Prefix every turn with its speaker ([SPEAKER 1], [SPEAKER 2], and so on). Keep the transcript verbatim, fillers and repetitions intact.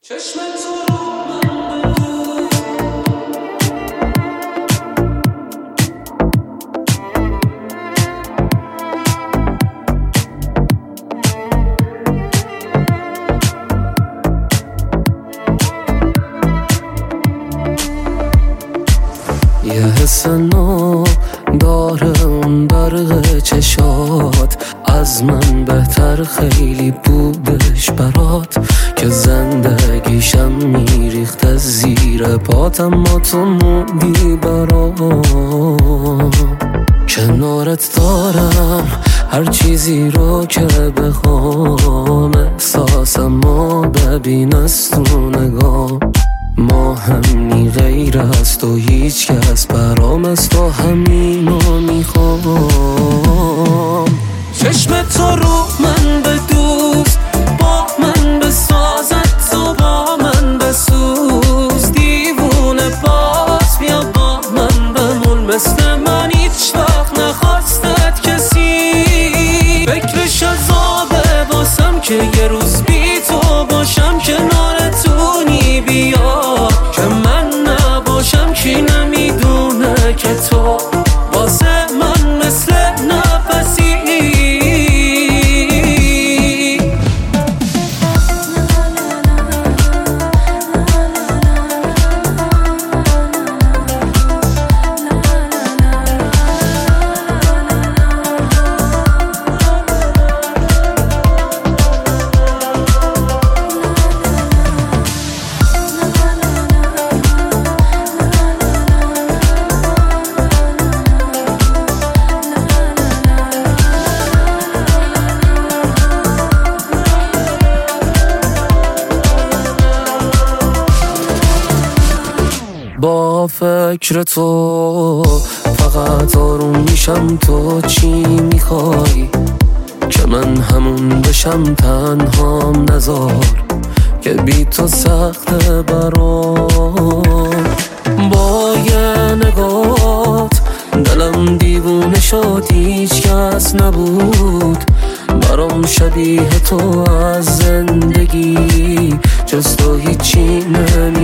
[SPEAKER 1] چشم تو رو من بگو یه حس نو داره اون برق چشات، از من بهتر خیلی بودش برات که زندگیشم میریخت از زیر پات، اما تو موندی برام. کنارت دارم هر چیزی رو که بخوام، احساسمو ببین از تو نگاه، ما همینی غیر از تو هیچ کس برام، از تو همینو میخوام. چشم تو رو من بدوز، با من بسازد تو با من بسوز، دیوونه باز بیا با من بمون، مثل من هیچ وقت نخواستت کسی. فکرش عذابه واسم که یه روز بی تو باشم کنارتونی، بیا که من نباشم کی نمیدونه که تو واسه من مثل نفسی. با فکر تو فقط آروم میشم، تو چی میخوای که من همون بشم، تنهام نذار که بی تو سخته برام. با یه نگات دلم دیوونه شد، هیچ کس نبود برام شبیه تو از زندگی، جز تو هیچی نمی